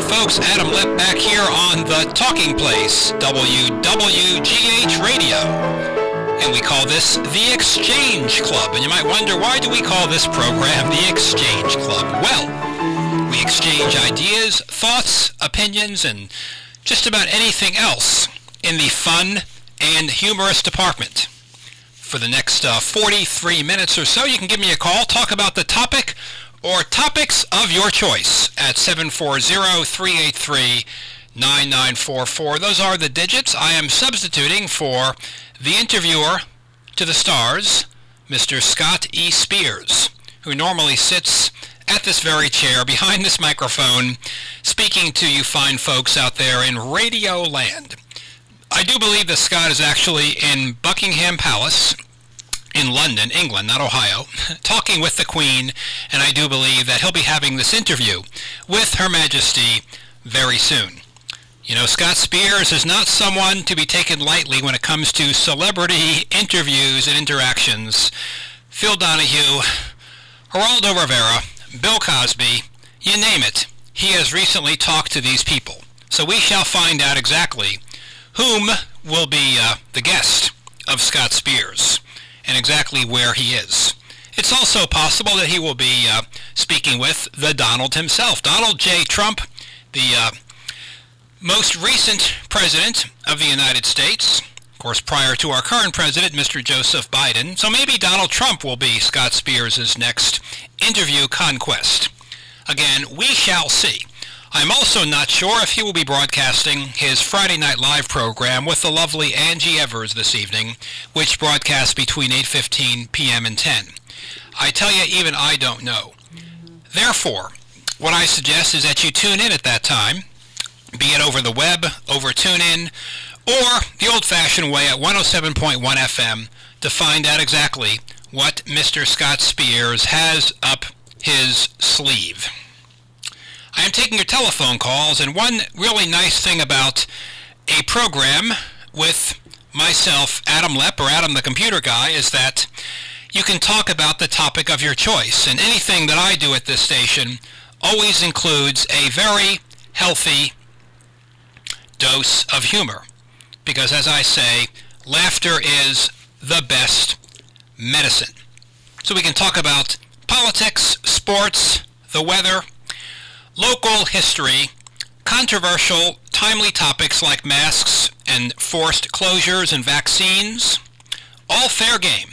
folks, Adam Lipp back here on The Talking Place, WWGH Radio. And we call this The Exchange Club. And you might wonder, why do we call this program The Exchange Club? Well, we exchange ideas, thoughts, opinions, and just about anything else in the fun and humorous department. For the next 43 minutes or so, you can give me a call, talk about the topic or topics of your choice at 740-383-9944. Those are the digits. I am substituting for the interviewer to the stars, Mr. Scott E. Spears, who normally sits at this very chair behind this microphone speaking to you fine folks out there in Radio Land. I do believe that Scott is actually in Buckingham Palace in London, England, not Ohio, talking with the Queen, and I do believe that he'll be having this interview with Her Majesty very soon. You know, Scott Spears is not someone to be taken lightly when it comes to celebrity interviews and interactions. Phil Donahue, Geraldo Rivera, Bill Cosby, you name it, he has recently talked to these people. So we shall find out exactly whom will be the guest of Scott Spears and exactly where he is. It's also possible that he will be speaking with the Donald himself, Donald J. Trump, the most recent president of the United States, of course prior to our current president, Mr. Joseph Biden. So maybe Donald Trump will be Scott Spears' next interview conquest. Again, we shall see. I'm also not sure if he will be broadcasting his Friday Night Live program with the lovely Angie Evers this evening, which broadcasts between 8:15 p.m. and 10. I tell you, even I don't know. Therefore, what I suggest is that you tune in at that time, be it over the web, over TuneIn, or the old-fashioned way at 107.1 FM to find out exactly what Mr. Scott Spears has up his sleeve. I am taking your telephone calls, and one really nice thing about a program with myself, Adam Lipp, or Adam the Computer Guy, is that you can talk about the topic of your choice, and anything that I do at this station always includes a very healthy dose of humor, because as I say, laughter is the best medicine. So we can talk about politics, sports, the weather, local history, controversial, timely topics like masks and forced closures and vaccines. All fair game.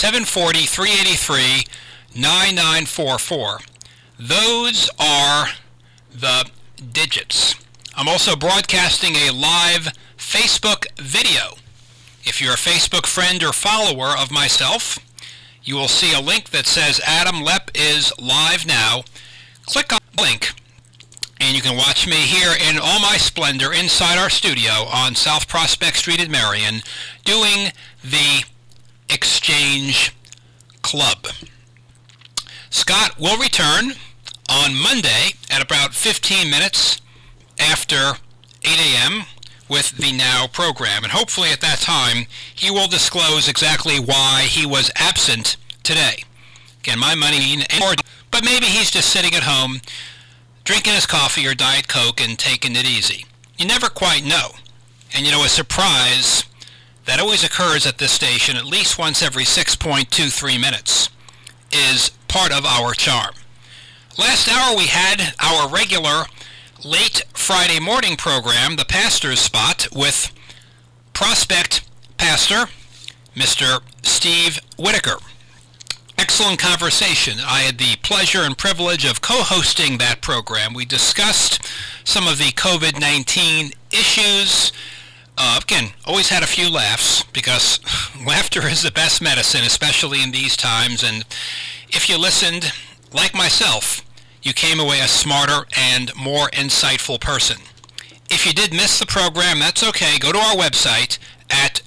740-383-9944. Those are the digits. I'm also broadcasting a live Facebook video. If you're a Facebook friend or follower of myself, you will see a link that says Adam Lipp is live now. Click on the link, and you can watch me here in all my splendor inside our studio on South Prospect Street in Marion doing the Exchange Club. Scott will return on Monday at about 15 minutes after 8 a.m. with the Now program, and hopefully at that time he will disclose exactly why he was absent today. Again, my money, but maybe he's just sitting at home drinking his coffee or Diet Coke and taking it easy. You never quite know. And you know, a surprise that always occurs at this station at least once every 6.23 minutes is part of our charm. Last hour we had our regular late Friday morning program, The Pastor's Spot, with Prospect Pastor, Mr. Steve Whitaker. Excellent conversation. I had the pleasure and privilege of co-hosting that program. We discussed some of the COVID-19 issues. Again, always had a few laughs, because laughter is the best medicine, especially in these times. And if you listened, like myself, you came away a smarter and more insightful person. If you did miss the program, that's okay. Go to our website at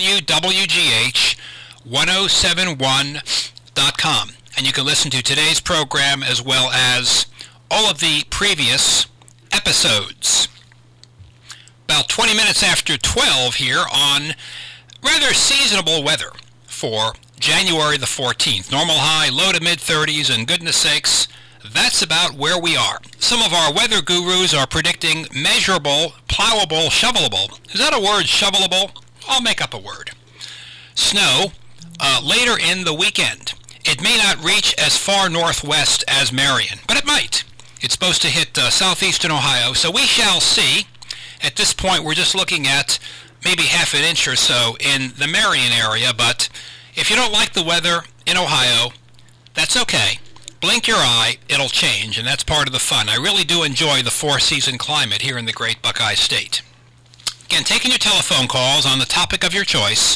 www.gh1071.com, and you can listen to today's program as well as all of the previous episodes. About 20 minutes after 12 here on rather seasonable weather for January the 14th. Normal high, low to mid-30s, and goodness sakes, that's about where we are. Some of our weather gurus are predicting measurable, plowable, shovelable. Is that a word, shovelable? I'll make up a word. Snow later in the weekend. It may not reach as far northwest as Marion, but it might. It's supposed to hit southeastern Ohio, so we shall see. At this point, we're just looking at maybe half an inch or so in the Marion area, but if you don't like the weather in Ohio, that's okay. Blink your eye, it'll change, and that's part of the fun. I really do enjoy the four-season climate here in the great Buckeye State. Again, taking your telephone calls on the topic of your choice,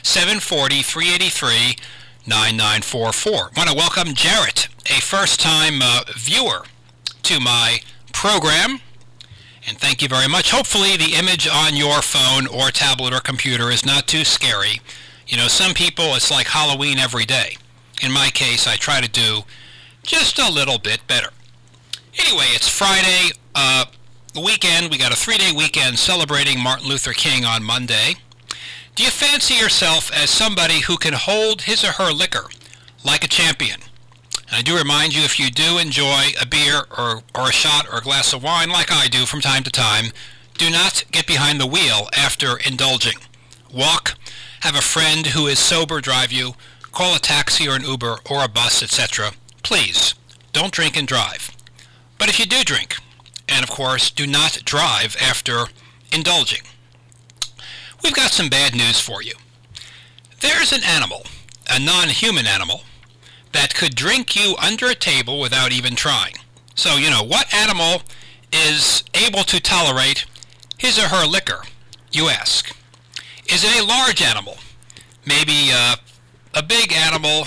740-383-9944. I want to welcome Jarrett, a first-time viewer to my program, and thank you very much. Hopefully the image on your phone or tablet or computer is not too scary. You know, some people, it's like Halloween every day. In my case, I try to do just a little bit better. Anyway, it's Friday, the weekend. We got a 3-day weekend celebrating Martin Luther King on Monday. Do you fancy yourself as somebody who can hold his or her liquor like a champion? And I do remind you, if you do enjoy a beer or a shot or a glass of wine like I do from time to time, do not get behind the wheel after indulging. Walk, have a friend who is sober drive you, call a taxi or an Uber or a bus, etc. Please, don't drink and drive. But if you do drink, and of course do not drive after indulging, we've got some bad news for you. There's an animal, a non-human animal, that could drink you under a table without even trying. So, what animal is able to tolerate his or her liquor, you ask? Is it a large animal? Maybe a big animal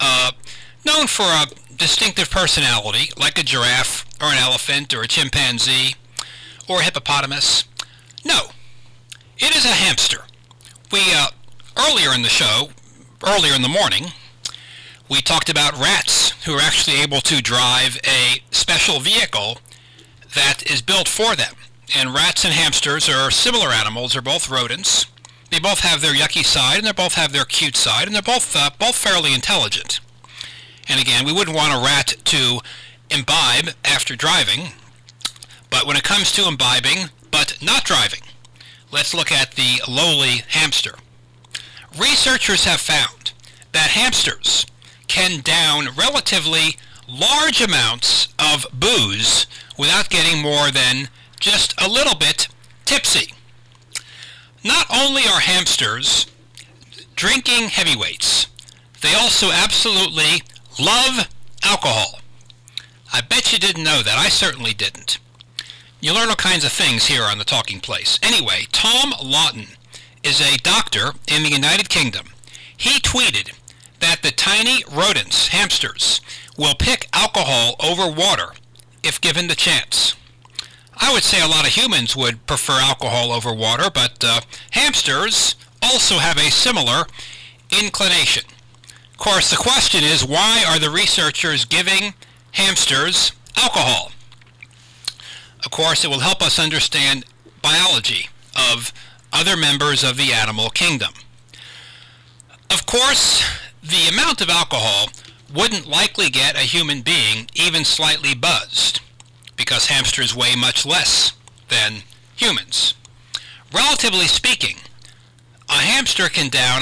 known for a distinctive personality, like a giraffe or an elephant or a chimpanzee or a hippopotamus? No. It is a hamster. We, earlier in the show, earlier in the morning, we talked about rats who are actually able to drive a special vehicle that is built for them. And rats and hamsters are similar animals. They're both rodents. They both have their yucky side and they both have their cute side, and they're both fairly intelligent. And again, we wouldn't want a rat to imbibe after driving, but when it comes to imbibing but not driving, let's look at the lowly hamster. Researchers have found that hamsters can down relatively large amounts of booze without getting more than just a little bit tipsy. Not only are hamsters drinking heavyweights, they also absolutely love alcohol. I bet you didn't know that. I certainly didn't. You learn all kinds of things here on The Talking Place. Anyway, Tom Lawton is a doctor in the United Kingdom. He tweeted that the tiny rodents, hamsters, will pick alcohol over water if given the chance. I would say a lot of humans would prefer alcohol over water, but hamsters also have a similar inclination. Of course, the question is, why are the researchers giving hamsters alcohol? Of course, it will help us understand biology of other members of the animal kingdom. Of course, the amount of alcohol wouldn't likely get a human being even slightly buzzed, because hamsters weigh much less than humans. Relatively speaking, a hamster can down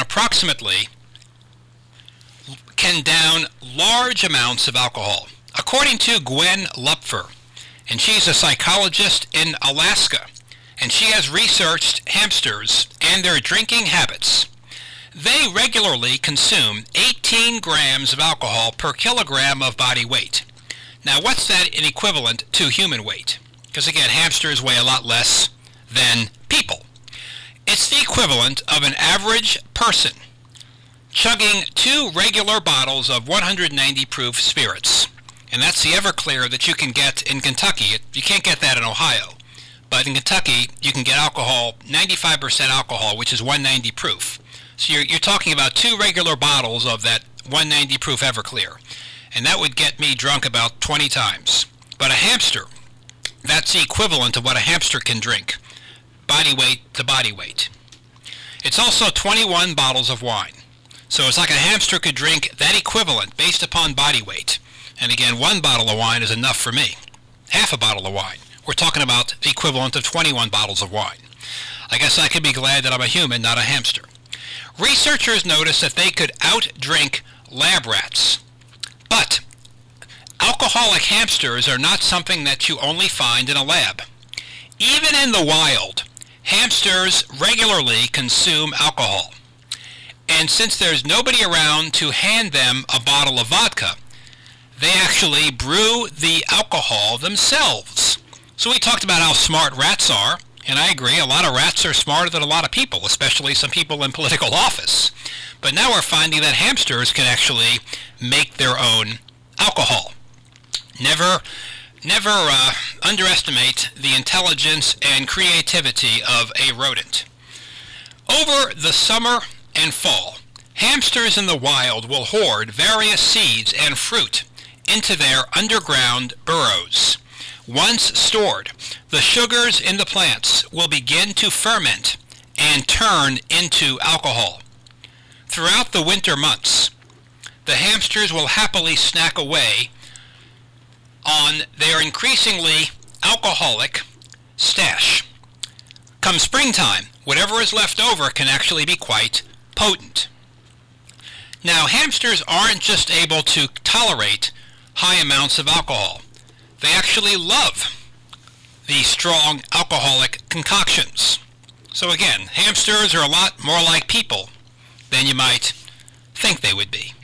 large amounts of alcohol. According to Gwen Lupfer, and she's a psychologist in Alaska, and she has researched hamsters and their drinking habits. They regularly consume 18 grams of alcohol per kilogram of body weight. Now, what's that in equivalent to human weight? Because again, hamsters weigh a lot less than people. It's the equivalent of an average person chugging 2 regular bottles of 190 proof spirits. And that's the Everclear that you can get in Kentucky. You can't get that in Ohio. But in Kentucky, you can get alcohol, 95% alcohol, which is 190 proof. So you're talking about 2 regular bottles of that 190 proof Everclear. And that would get me drunk about 20 times. But a hamster, that's the equivalent of what a hamster can drink, body weight to body weight. It's also 21 bottles of wine. So it's like a hamster could drink that equivalent based upon body weight. And again, one bottle of wine is enough for me. Half a bottle of wine. We're talking about the equivalent of 21 bottles of wine. I guess I could be glad that I'm a human, not a hamster. Researchers noticed that they could outdrink lab rats. But alcoholic hamsters are not something that you only find in a lab. Even in the wild, hamsters regularly consume alcohol. And since there's nobody around to hand them a bottle of vodka, they actually brew the alcohol themselves. So we talked about how smart rats are, and I agree, a lot of rats are smarter than a lot of people, especially some people in political office. But now we're finding that hamsters can actually make their own alcohol. Never underestimate the intelligence and creativity of a rodent. Over the summer and fall, hamsters in the wild will hoard various seeds and fruit into their underground burrows. Once stored, the sugars in the plants will begin to ferment and turn into alcohol. Throughout the winter months, the hamsters will happily snack away on their increasingly alcoholic stash. Come springtime, whatever is left over can actually be quite potent. Now, hamsters aren't just able to tolerate high amounts of alcohol. They actually love the strong alcoholic concoctions. So again, hamsters are a lot more like people than you might think they would be.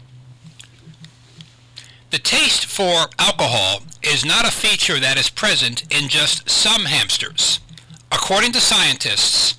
The taste for alcohol is not a feature that is present in just some hamsters. According to scientists,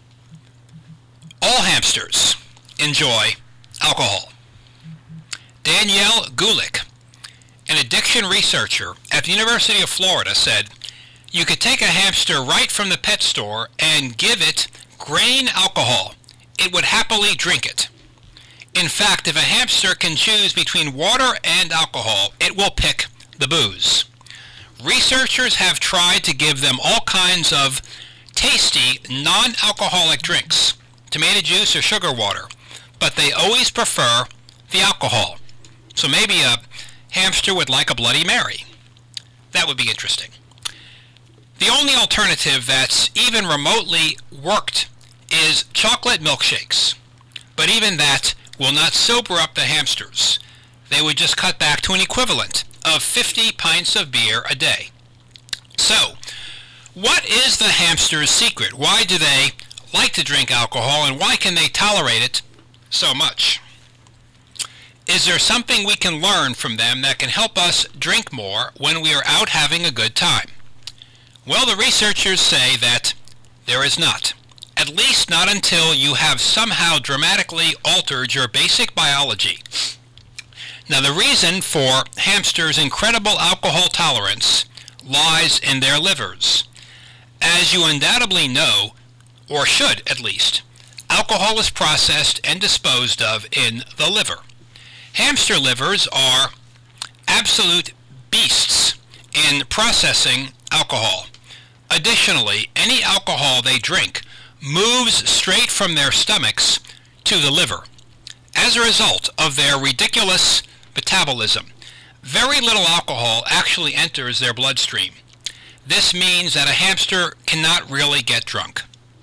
all hamsters enjoy alcohol. Danielle Gulick, an addiction researcher at the University of Florida, said, "You could take a hamster right from the pet store and give it grain alcohol. It would happily drink it. In fact, if a hamster can choose between water and alcohol, it will pick the booze." Researchers have tried to give them all kinds of tasty, non-alcoholic drinks, tomato juice or sugar water, but they always prefer the alcohol. So maybe a hamster would like a Bloody Mary. That would be interesting. The only alternative that's even remotely worked is chocolate milkshakes. But even that will not sober up the hamsters. They would just cut back to an equivalent of 50 pints of beer a day. So, what is the hamster's secret? Why do they like to drink alcohol, and why can they tolerate it so much? Is there something we can learn from them that can help us drink more when we are out having a good time? Well, the researchers say that there is not. At least not until you have somehow dramatically altered your basic biology. Now, the reason for hamsters' incredible alcohol tolerance lies in their livers. As you undoubtedly know, or should at least, alcohol is processed and disposed of in the liver. Hamster livers are absolute beasts in processing alcohol. Additionally, any alcohol they drink moves straight from their stomachs to the liver. As a result of their ridiculous metabolism, very little alcohol actually enters their bloodstream. This means that a hamster cannot really get drunk.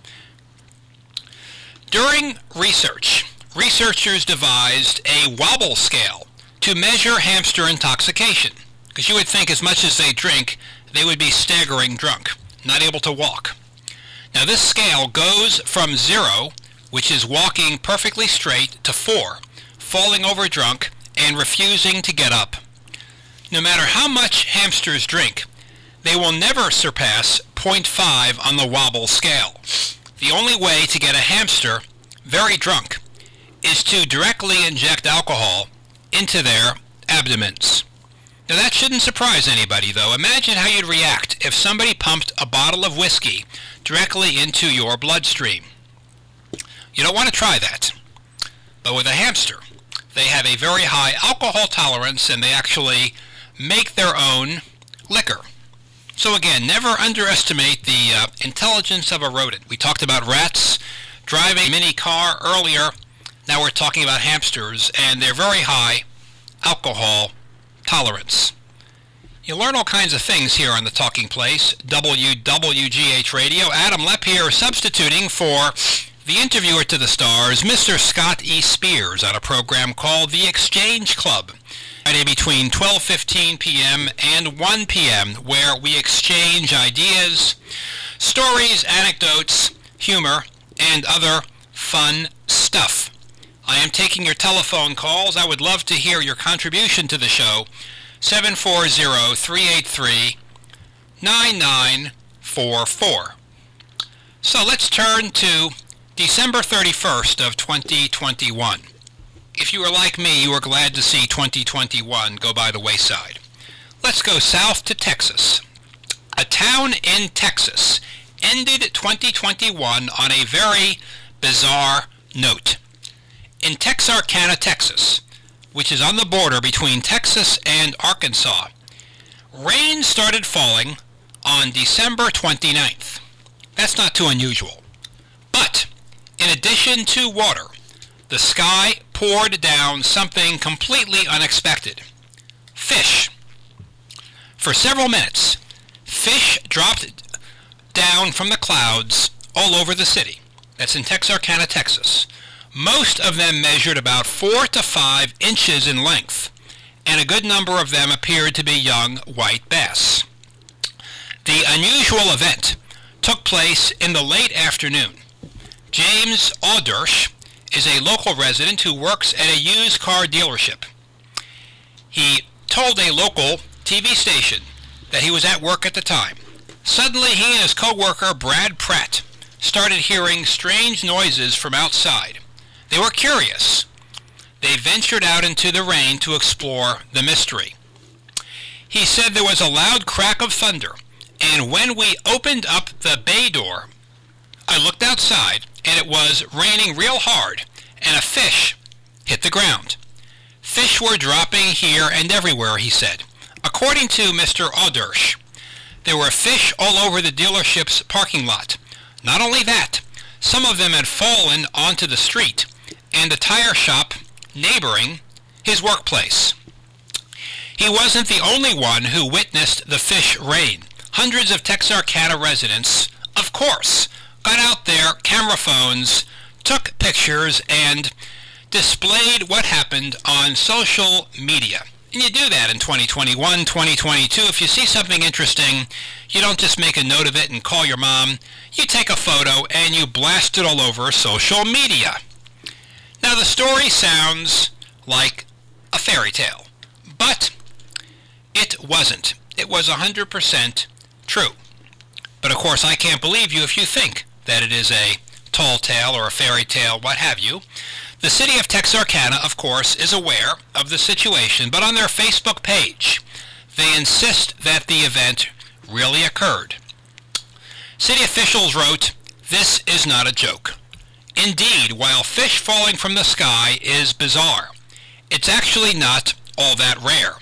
During research, researchers devised a wobble scale to measure hamster intoxication, because you would think as much as they drink, they would be staggering drunk, not able to walk. Now, this scale goes from 0, which is walking perfectly straight, to 4, falling over drunk and refusing to get up. No matter how much hamsters drink, they will never surpass 0.5 on the wobble scale. The only way to get a hamster very drunk is to directly inject alcohol into their abdomens. Now, that shouldn't surprise anybody, though. Imagine how you'd react if somebody pumped a bottle of whiskey directly into your bloodstream. You don't want to try that. But with a hamster, they have a very high alcohol tolerance, and they actually make their own liquor. So again, never underestimate the intelligence of a rodent. We talked about rats driving a mini car earlier. Now we're talking about hamsters and their very high alcohol tolerance. You learn all kinds of things here on the Talking Place, WWGH Radio. Adam Lepp here, substituting for the interviewer to the stars, Mr. Scott E. Spears, on a program called The Exchange Club, Friday between 12:15 p.m. and 1 p.m., where we exchange ideas, stories, anecdotes, humor, and other fun stuff. I am taking your telephone calls. I would love to hear your contribution to the show. 740-383-9944. So let's turn to December 31st of 2021. If you were like me, you were glad to see 2021 go by the wayside. Let's go south to Texas. A town in Texas ended 2021 on a very bizarre note. In Texarkana, Texas, which is on the border between Texas and Arkansas, rain started falling on December 29th. That's not too unusual. But in addition to water, the sky poured down something completely unexpected. Fish. For several minutes, fish dropped down from the clouds all over the city. That's in Texarkana, Texas. Most of them measured about 4 to 5 inches in length, and a good number of them appeared to be young white bass. The unusual event took place in the late afternoon. James Audersch is a local resident who works at a used car dealership. He told a local TV station that he was at work at the time. Suddenly, he and his co-worker, Brad Pratt, started hearing strange noises from outside. They were curious. They ventured out into the rain to explore the mystery. He said there was a loud crack of thunder, and when we opened up the bay door, I looked outside, and it was raining real hard, and a fish hit the ground. Fish were dropping here and everywhere, he said. According to Mr. Audersch, there were fish all over the dealership's parking lot. Not only that, some of them had fallen onto the street and the tire shop neighboring his workplace. He wasn't the only one who witnessed the fish rain. Hundreds of Texarkana residents, of course, got out their camera phones, took pictures, and displayed what happened on social media. And you do that in 2021, 2022. If you see something interesting, you don't just make a note of it and call your mom. You take a photo and you blast it all over social media. Now, the story sounds like a fairy tale, but it wasn't. It was 100% true. But of course, I can't believe you if you think that it is a tall tale or a fairy tale, what have you. The city of Texarkana, of course, is aware of the situation, but on their Facebook page, they insist that the event really occurred. City officials wrote, "This is not a joke. Indeed, while fish falling from the sky is bizarre, it's actually not all that rare.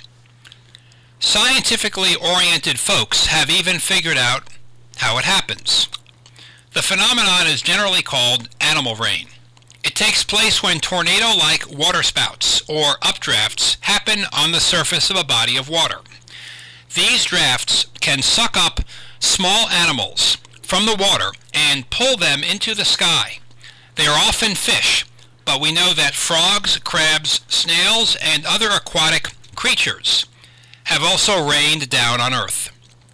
Scientifically oriented folks have even figured out how it happens. The phenomenon is generally called animal rain. It takes place when tornado-like waterspouts or updrafts happen on the surface of a body of water. These drafts can suck up small animals from the water and pull them into the sky. They are often fish, but we know that frogs, crabs, snails, and other aquatic creatures have also rained down on Earth."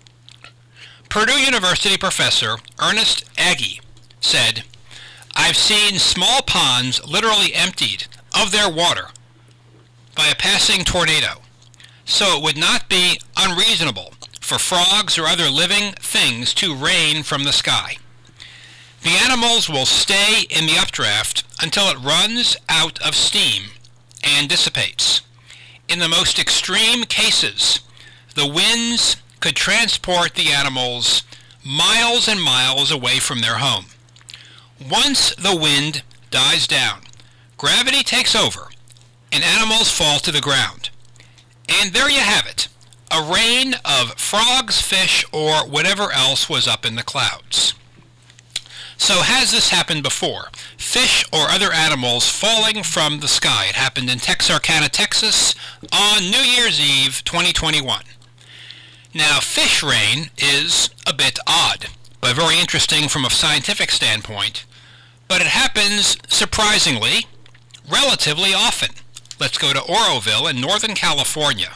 Purdue University professor Ernest Agee said, "I've seen small ponds literally emptied of their water by a passing tornado, so it would not be unreasonable for frogs or other living things to rain from the sky. The animals will stay in the updraft until it runs out of steam and dissipates. In the most extreme cases, the winds could transport the animals miles and miles away from their home. Once the wind dies down, gravity takes over, and animals fall to the ground. And there you have it, a rain of frogs, fish, or whatever else was up in the clouds." So has this happened before? Fish or other animals falling from the sky. It happened in Texarkana, Texas on New Year's Eve 2021. Now, fish rain is a bit odd, but very interesting from a scientific standpoint. But it happens, surprisingly, relatively often. Let's go to Oroville in Northern California.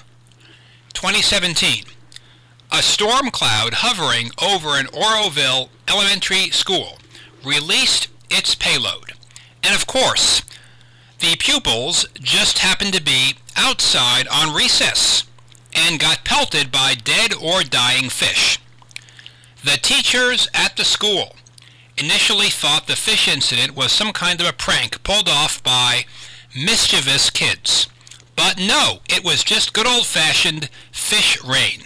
2017. A storm cloud hovering over an Oroville elementary school released its payload. And of course, the pupils just happened to be outside on recess and got pelted by dead or dying fish. The teachers at the school initially thought the fish incident was some kind of a prank pulled off by mischievous kids. But no, it was just good old-fashioned fish rain.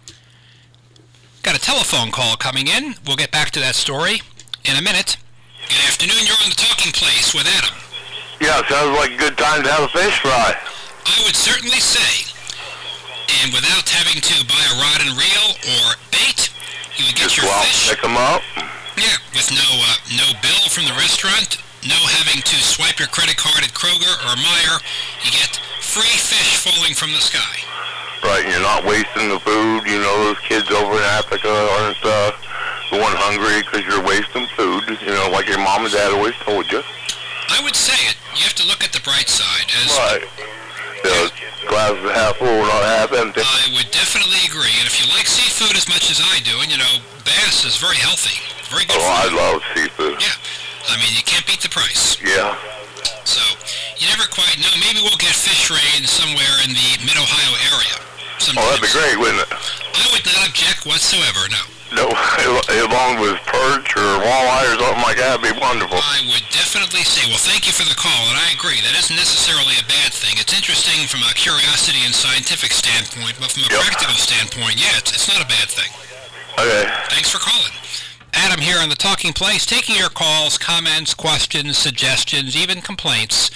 Got a telephone call coming in. We'll get back to that story in a minute. Good afternoon. You're on The Talking Place with Adam. Yeah, sounds like a good time to have a fish fry. I would certainly say. And without having to buy a rod and reel or bait, you would get Just your go out and fish. pick them up. Yeah, with no bill from the restaurant, no having to swipe your credit card at Kroger or Meijer. You get free fish falling from the sky. Right, and you're not wasting the food. You know, those kids over in Africa aren't going hungry because you're wasting food. You know, like your mom and dad always told you. I would say it. You have to look at the bright side. Right. The glass is half full, not half empty. I would definitely agree. And if you like seafood as much as I do, and you know, bass is very healthy, very good Oh, I food. love seafood. Yeah. I mean, you can't beat the price. Yeah. So, you never quite know. Maybe we'll get fish rain somewhere in the Mid-Ohio area. Oh, that'd be great, wouldn't it? I would not object whatsoever, no. No, as long as perch or walleye or something like that, it'd be wonderful. I would definitely say, well, thank you for the call, and I agree. That isn't necessarily a bad thing. It's interesting from a curiosity and scientific standpoint, but from a practical standpoint, yeah, it's not a bad thing. Okay. Thanks for calling. Adam here on The Talking Place, taking your calls, comments, questions, suggestions, even complaints.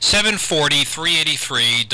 740-383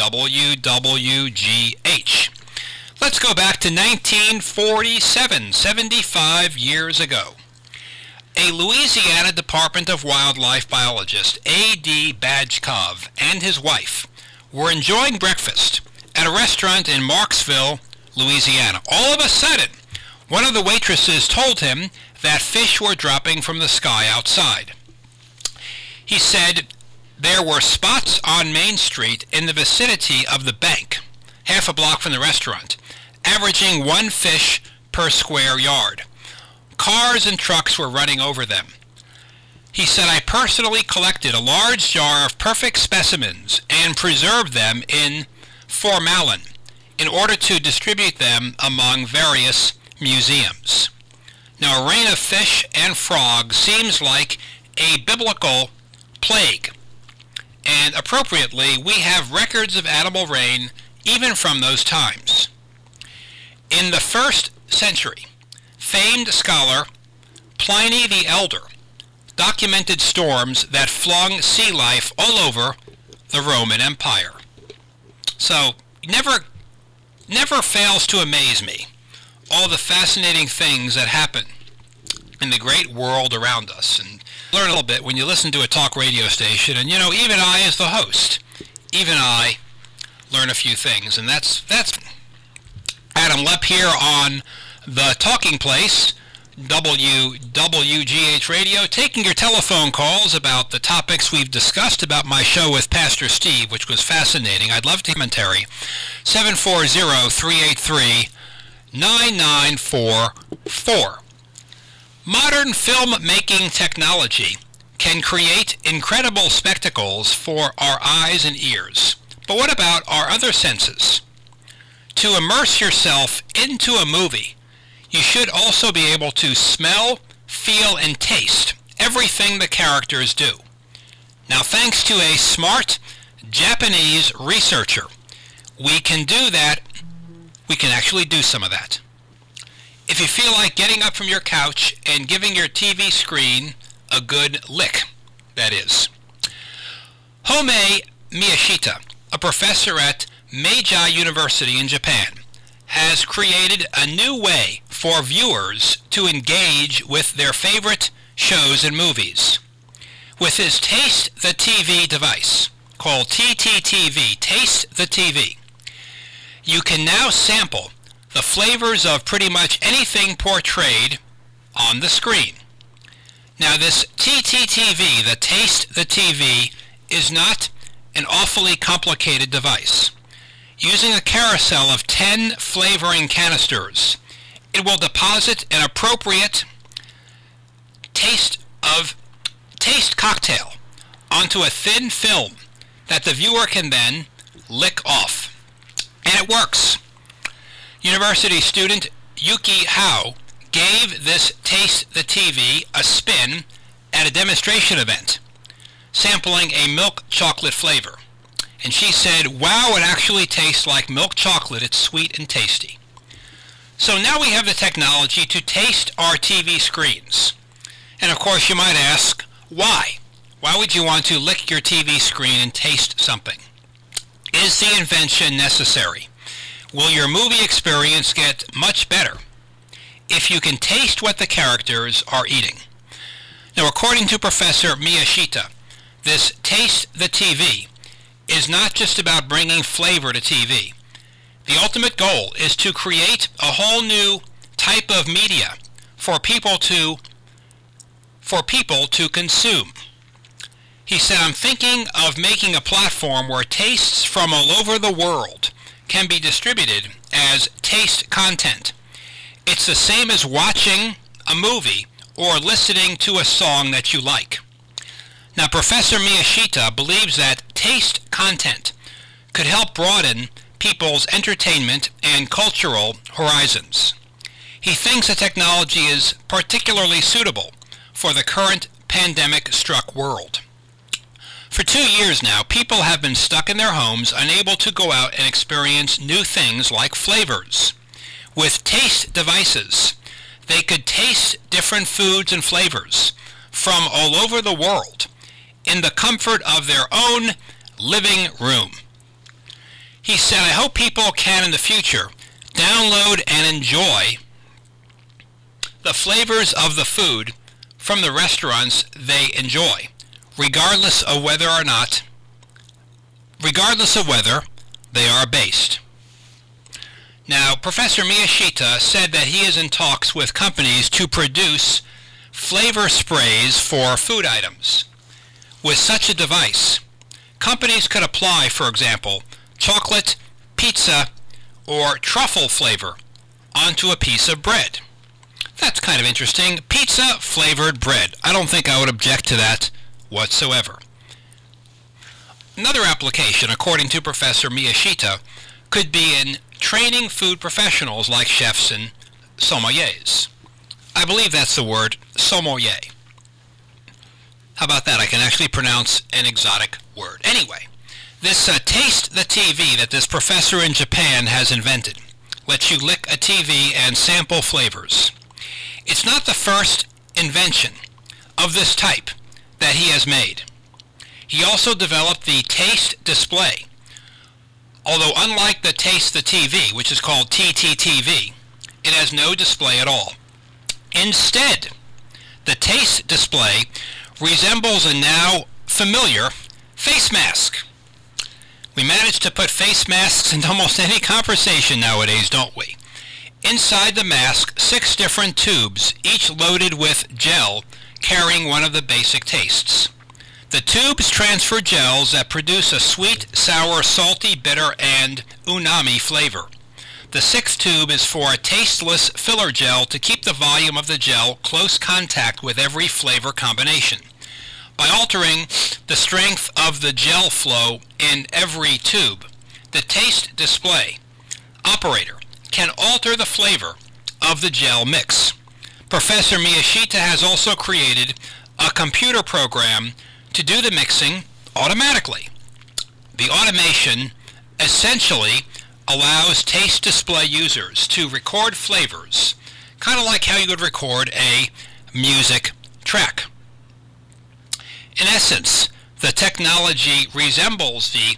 WWGH. Let's go back to 1947, 75 years ago. A Louisiana Department of Wildlife biologist, A.D. Bajkov, and his wife were enjoying breakfast at a restaurant in Marksville, Louisiana. All of a sudden, one of the waitresses told him that fish were dropping from the sky outside. He said there were spots on Main Street in the vicinity of the bank, half a block from the restaurant, averaging one fish per square yard. Cars and trucks were running over them. He said, I personally collected a large jar of perfect specimens and preserved them in formalin in order to distribute them among various museums. Now, a rain of fish and frogs seems like a biblical plague. And appropriately, we have records of animal rain even from those times. In the 1st century, famed scholar Pliny the Elder documented storms that flung sea life all over the Roman Empire. So, never fails to amaze me all the fascinating things that happen in the great world around us. And learn a little bit when you listen to a talk radio station. And, you know, even I as the host, even I learn a few things. And that's Adam Lepp here on The Talking Place, WWGH Radio, taking your telephone calls about the topics we've discussed about my show with Pastor Steve, which was fascinating. I'd love to commentary. 740-383-9944. Modern filmmaking technology can create incredible spectacles for our eyes and ears. But what about our other senses? To immerse yourself into a movie, you should also be able to smell, feel, and taste everything the characters do. Now, thanks to a smart Japanese researcher, we can do that. We can actually do some of that. If you feel like getting up from your couch and giving your TV screen a good lick, that is. Home Miyashita, a professor at Meiji University in Japan, has created a new way for viewers to engage with their favorite shows and movies. With his Taste the TV device, called TTTV, Taste the TV, you can now sample the flavors of pretty much anything portrayed on the screen. Now this TTTV, the Taste the TV, is not an awfully complicated device. Using a carousel of 10 flavoring canisters, it will deposit an appropriate taste cocktail onto a thin film that the viewer can then lick off. And it works. University student Yuki Hao gave this Taste the TV a spin at a demonstration event, sampling a milk chocolate flavor. And she said, "Wow, it actually tastes like milk chocolate. It's sweet and tasty." So now we have the technology to taste our TV screens. And of course you might ask, why? Why would you want to lick your TV screen and taste something? Is the invention necessary? Will your movie experience get much better if you can taste what the characters are eating? Now, according to Professor Miyashita, this Taste the TV is not just about bringing flavor to TV. The ultimate goal is to create a whole new type of media for people to consume. He said, "I'm thinking of making a platform where tastes from all over the world can be distributed as taste content. It's the same as watching a movie or listening to a song that you like." Now, Professor Miyashita believes that taste content could help broaden people's entertainment and cultural horizons. He thinks the technology is particularly suitable for the current pandemic-struck world. For 2 years now, people have been stuck in their homes, unable to go out and experience new things like flavors. With taste devices, they could taste different foods and flavors from all over the world in the comfort of their own living room. He said, "I hope people can in the future download and enjoy the flavors of the food from the restaurants they enjoy, regardless of whether they are based." Now, Professor Miyashita said that he is in talks with companies to produce flavor sprays for food items. With such a device, companies could apply, for example, chocolate, pizza, or truffle flavor onto a piece of bread. That's kind of interesting. Pizza-flavored bread. I don't think I would object to that whatsoever. Another application, according to Professor Miyashita, could be in training food professionals like chefs and sommeliers. I believe that's the word, sommelier. How about that? I can actually pronounce an exotic word. Anyway, this Taste the TV that this professor in Japan has invented lets you lick a TV and sample flavors. It's not the first invention of this type that he has made. He also developed the Taste Display. Although unlike the Taste the TV, which is called TTTV, it has no display at all. Instead, the Taste Display resembles a now familiar face mask. We manage to put face masks into almost any conversation nowadays, don't we? Inside the mask, 6 different tubes, each loaded with gel carrying one of the basic tastes. The tubes transfer gels that produce a sweet, sour, salty, bitter, and umami flavor. The 6th tube is for a tasteless filler gel to keep the volume of the gel close contact with every flavor combination. By altering the strength of the gel flow in every tube, the Taste Display operator can alter the flavor of the gel mix. Professor Miyashita has also created a computer program to do the mixing automatically. The automation essentially allows Taste Display users to record flavors, kind of like how you would record a music track. In essence, the technology resembles the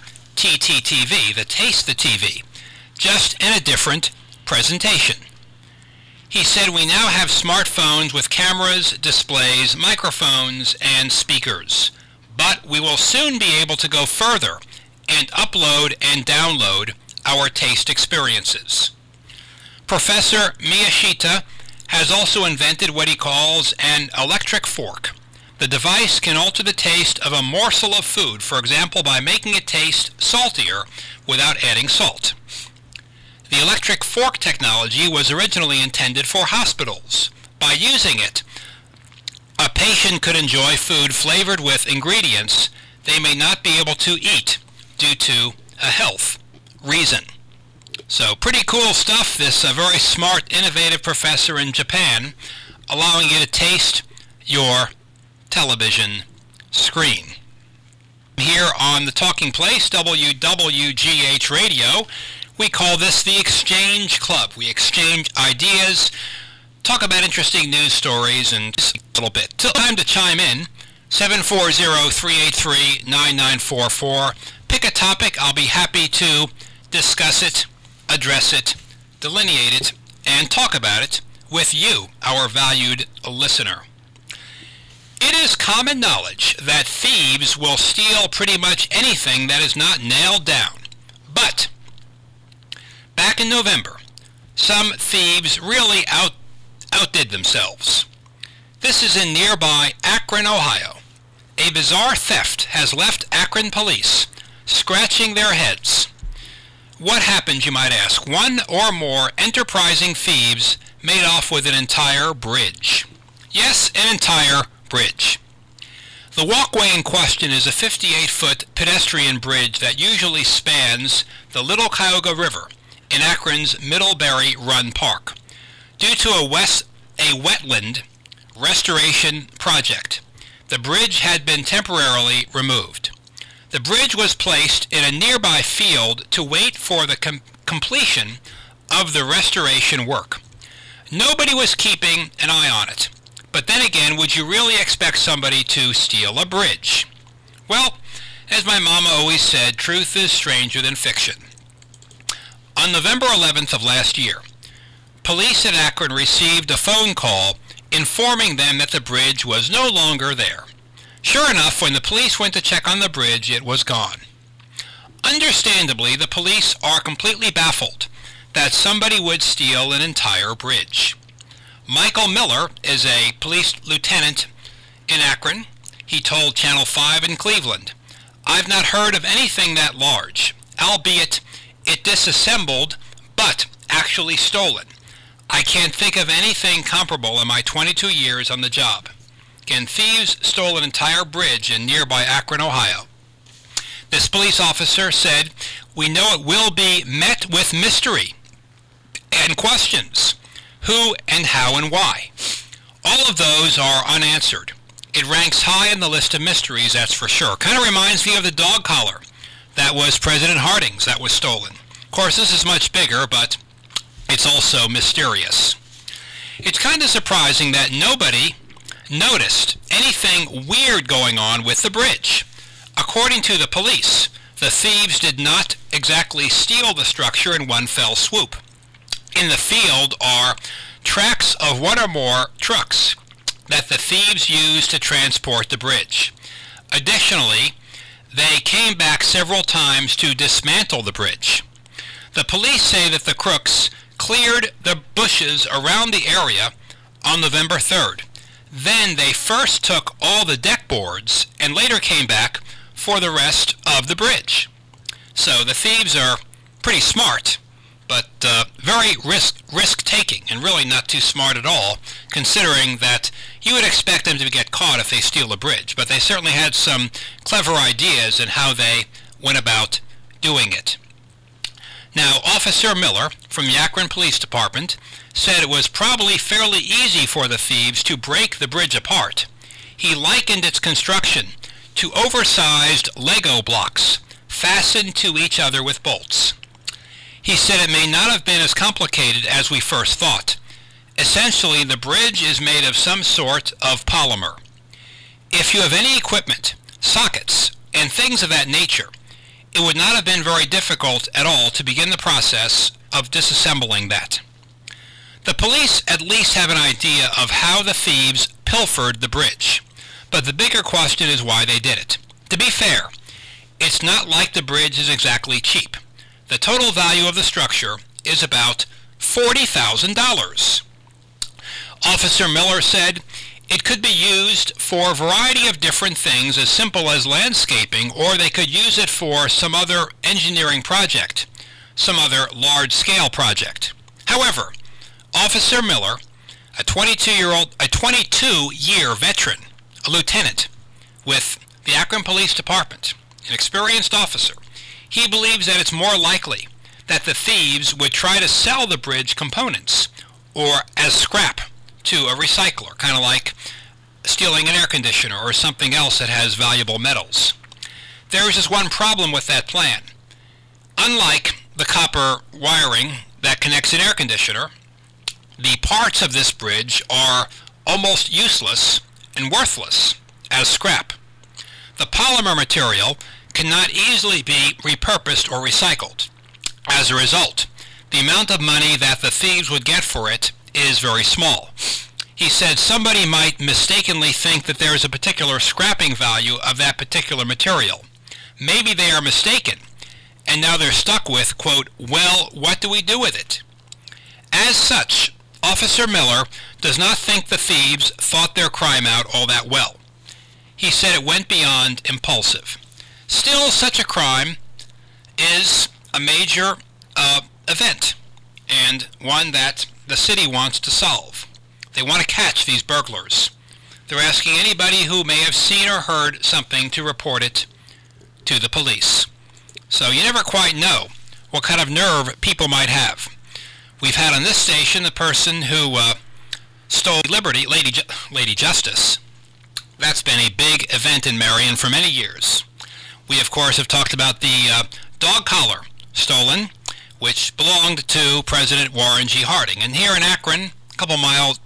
TTTV, the Taste the TV, just in a different presentation. He said we now have smartphones with cameras, displays, microphones, and speakers. But we will soon be able to go further and upload and download our taste experiences. Professor Miyashita has also invented what he calls an electric fork. The device can alter the taste of a morsel of food, for example, by making it taste saltier without adding salt. The electric fork technology was originally intended for hospitals. By using it, a patient could enjoy food flavored with ingredients they may not be able to eat due to a health reason. So pretty cool stuff, this very smart, innovative professor in Japan, allowing you to taste your television screen. Here on the Talking Place, WWGH Radio, we call this the Exchange Club. We exchange ideas, talk about interesting news stories, and a little bit. Time to chime in, 740-383-9944. Pick a topic. I'll be happy to discuss it, address it, delineate it, and talk about it with you, our valued listener. It is common knowledge that thieves will steal pretty much anything that is not nailed down. But back in November, some thieves really outdid themselves. This is in nearby Akron, Ohio. A bizarre theft has left Akron police scratching their heads. What happened, you might ask? One or more enterprising thieves made off with an entire bridge. Yes, an entire bridge. The walkway in question is a 58-foot pedestrian bridge that usually spans the Little Cuyahoga River in Akron's Middlebury Run Park. Due to a wetland restoration project, the bridge had been temporarily removed. The bridge was placed in a nearby field to wait for the completion of the restoration work. Nobody was keeping an eye on it. But then again, would you really expect somebody to steal a bridge? Well, as my mama always said, truth is stranger than fiction. On November 11th of last year, police in Akron received a phone call informing them that the bridge was no longer there. Sure enough, when the police went to check on the bridge, it was gone. Understandably, the police are completely baffled that somebody would steal an entire bridge. Michael Miller is a police lieutenant in Akron. He told Channel 5 in Cleveland, "I've not heard of anything that large, albeit it disassembled, but actually stolen. I can't think of anything comparable in my 22 years on the job." Again, thieves stole an entire bridge in nearby Akron, Ohio. This police officer said, "We know it will be met with mystery and questions. Who and how and why? All of those are unanswered. It ranks high in the list of mysteries, that's for sure." Kind of reminds me of the dog collar that was President Harding's that was stolen. Of course, this is much bigger, but it's also mysterious. It's kind of surprising that nobody noticed anything weird going on with the bridge. According to the police, the thieves did not exactly steal the structure in one fell swoop. In the field are tracks of one or more trucks that the thieves used to transport the bridge. Additionally, they came back several times to dismantle the bridge. The police say that the crooks cleared the bushes around the area on November 3rd. Then they first took all the deck boards and later came back for the rest of the bridge. So the thieves are pretty smart, but very risk-taking, and really not too smart at all, considering that you would expect them to get caught if they steal a bridge. But they certainly had some clever ideas in how they went about doing it. Now, Officer Miller from the Akron Police Department said it was probably fairly easy for the thieves to break the bridge apart. He likened its construction to oversized Lego blocks fastened to each other with bolts. He said it may not have been as complicated as we first thought. Essentially, the bridge is made of some sort of polymer. If you have any equipment, sockets, and things of that nature, it would not have been very difficult at all to begin the process of disassembling that. The police at least have an idea of how the thieves pilfered the bridge, but the bigger question is why they did it. To be fair, it's not like the bridge is exactly cheap. The total value of the structure is about $40,000. Officer Miller said it could be used for a variety of different things as simple as landscaping, or they could use it for some other engineering project, some other large-scale project. However, Officer Miller, a 22-year veteran, a lieutenant with the Akron Police Department, an experienced officer, he believes that it's more likely that the thieves would try to sell the bridge components or as scrap to a recycler, kind of like stealing an air conditioner or something else that has valuable metals. There is just one problem with that plan. Unlike the copper wiring that connects an air conditioner, the parts of this bridge are almost useless and worthless as scrap. The polymer material cannot easily be repurposed or recycled. As a result, the amount of money that the thieves would get for it is very small. He said somebody might mistakenly think that there is a particular scrapping value of that particular material. Maybe they are mistaken, and now they're stuck with, quote, well, what do we do with it? As such, Officer Miller does not think the thieves thought their crime out all that well. He said it went beyond impulsive. Still, such a crime is a major event, and one that the city wants to solve. They want to catch these burglars. They're asking anybody who may have seen or heard something to report it to the police. So you never quite know what kind of nerve people might have. We've had on this station the person who stole Liberty, Lady Justice. That's been a big event in Marion for many years. We, of course, have talked about the dog collar stolen, which belonged to President Warren G. Harding. And here in Akron, a couple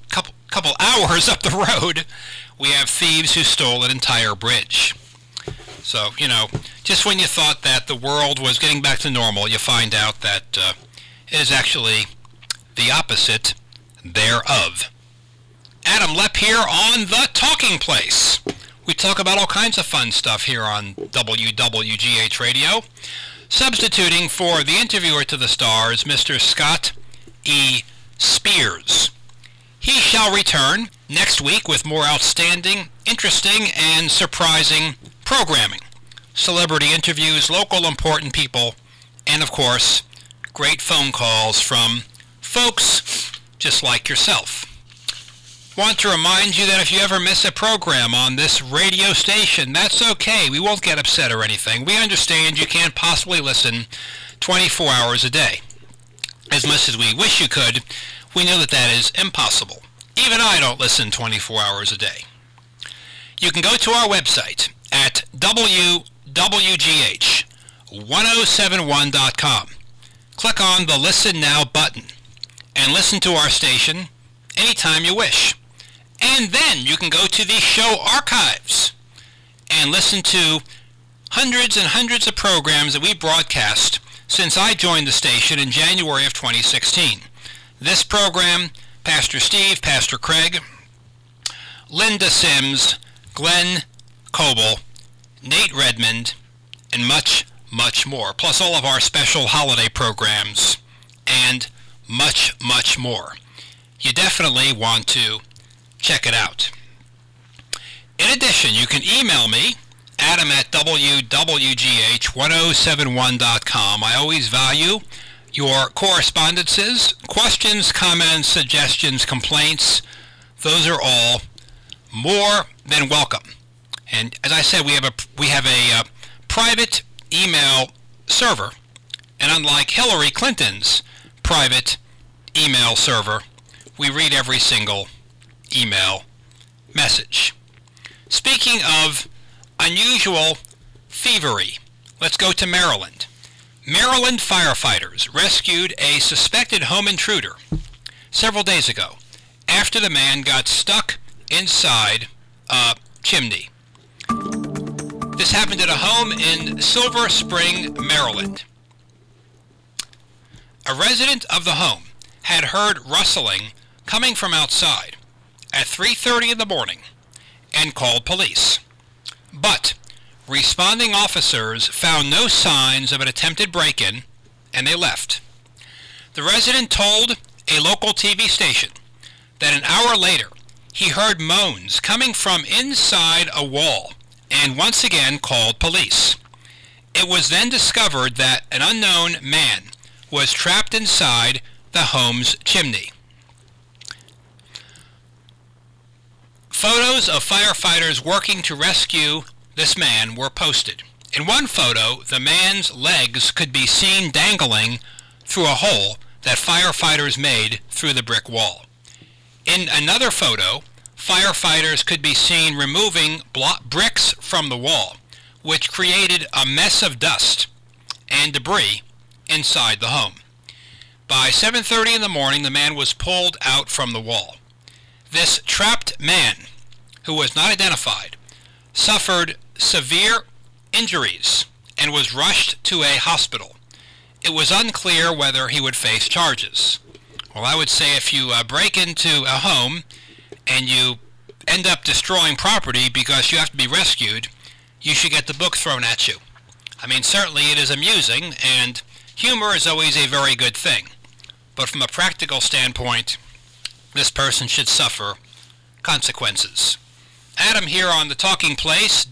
hours up the road, we have thieves who stole an entire bridge. So, just when you thought that the world was getting back to normal, you find out that it is actually the opposite thereof. Adam Lepp here on The Talking Place. We talk about all kinds of fun stuff here on WWGH Radio. Substituting for the interviewer to the stars, Mr. Scott E. Spears. He shall return next week with more outstanding, interesting, and surprising programming. Celebrity interviews, local important people, and of course, great phone calls from folks just like yourself. Want to remind you that if you ever miss a program on this radio station, that's okay. We won't get upset or anything. We understand you can't possibly listen 24 hours a day. As much as we wish you could, we know that that is impossible. Even I don't listen 24 hours a day. You can go to our website at WWGH1071.com. Click on the Listen Now button and listen to our station anytime you wish. And then you can go to the show archives and listen to hundreds and hundreds of programs that we broadcast since I joined the station in January of 2016. This program, Pastor Steve, Pastor Craig, Linda Sims, Glenn Coble, Nate Redmond, and much, much more. Plus all of our special holiday programs and much, much more. You definitely want to check it out. In addition, you can email me, Adam at WWGH1071.com. I always value your correspondences, questions, comments, suggestions, complaints. Those are all more than welcome. And as I said, we have a private email server, and unlike Hillary Clinton's private email server, we read every single email message. Speaking of unusual thievery, let's go to Maryland. Maryland firefighters rescued a suspected home intruder several days ago after the man got stuck inside a chimney. This happened at a home in Silver Spring, Maryland. A resident of the home had heard rustling coming from outside at 3:30 in the morning and called police. But responding officers found no signs of an attempted break-in, and they left. The resident told a local TV station that an hour later he heard moans coming from inside a wall and once again called police. It was then discovered that an unknown man was trapped inside the home's chimney. Photos of firefighters working to rescue this man were posted. In one photo, the man's legs could be seen dangling through a hole that firefighters made through the brick wall. In another photo, firefighters could be seen removing bricks from the wall, which created a mess of dust and debris inside the home. By 7:30 in the morning, the man was pulled out from the wall. This trapped man, who was not identified, suffered severe injuries and was rushed to a hospital. It was unclear whether he would face charges. Well, I would say if you break into a home and you end up destroying property because you have to be rescued, you should get the book thrown at you. I mean, certainly it is amusing, and humor is always a very good thing. But from a practical standpoint, this person should suffer consequences. Adam here on the Talking Place,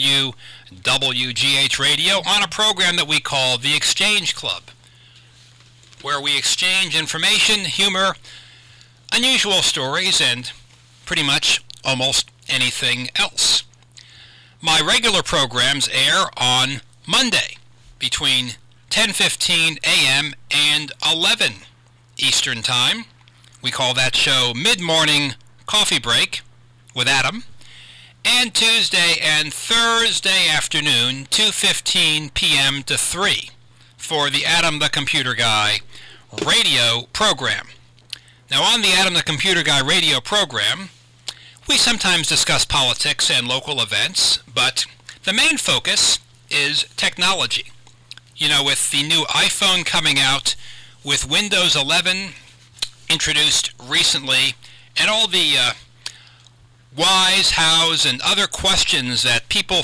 WWGH Radio, on a program that we call The Exchange Club, where we exchange information, humor, unusual stories, and pretty much almost anything else. My regular programs air on Monday between 10:15 a.m. and 11 Eastern Time. We call that show Mid-Morning Coffee Break with Adam. And Tuesday and Thursday afternoon, 2:15 p.m. to 3 for the Adam the Computer Guy radio program. Now, on the Adam the Computer Guy radio program, we sometimes discuss politics and local events, but the main focus is technology. You know, with the new iPhone coming out, with Windows 11 introduced recently, and all the whys, hows, and other questions that people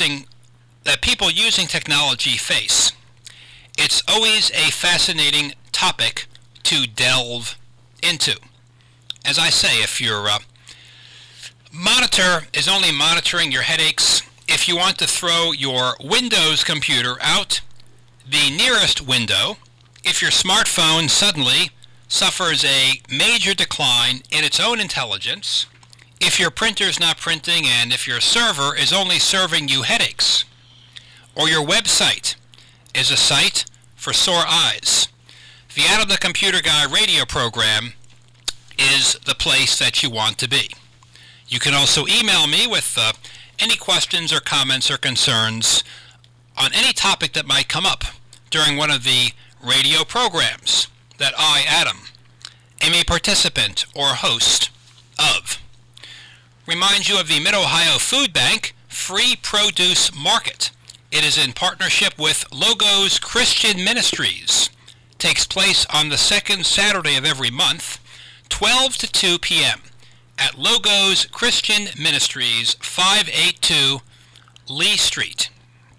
using technology face, it's always a fascinating topic to delve into. As I say, if your monitor is only monitoring your headaches, if you want to throw your Windows computer out the nearest window, if your smartphone suddenly suffers a major decline in its own intelligence, if your printer's not printing, and if your server is only serving you headaches, or your website is a site for sore eyes, the Adam the Computer Guy radio program is the place that you want to be. You can also email me with any questions or comments or concerns on any topic that might come up during one of the radio programs that I, Adam, am a participant or host of. Remind you of the Mid-Ohio Food Bank Free Produce Market. It is in partnership with Logos Christian Ministries. Takes place on the second Saturday of every month, 12 to 2 p.m. at Logos Christian Ministries, 582 Lee Street.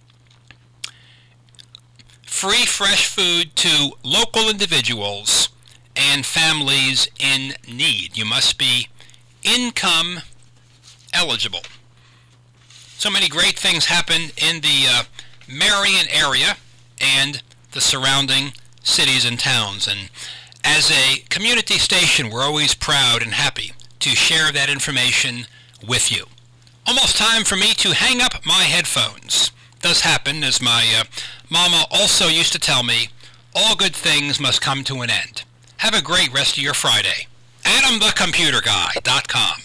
Free fresh food to local individuals and families in need. You must be income eligible. So many great things happen in the Marion area and the surrounding cities and towns. And as a community station, we're always proud and happy to share that information with you. Almost time for me to hang up my headphones. Does happen, as my mama also used to tell me, all good things must come to an end. Have a great rest of your Friday. AdamTheComputerGuy.com